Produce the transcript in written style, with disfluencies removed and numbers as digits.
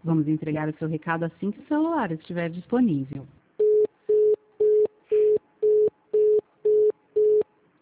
Vamos entregar o seu recado assim que o celular estiver disponível.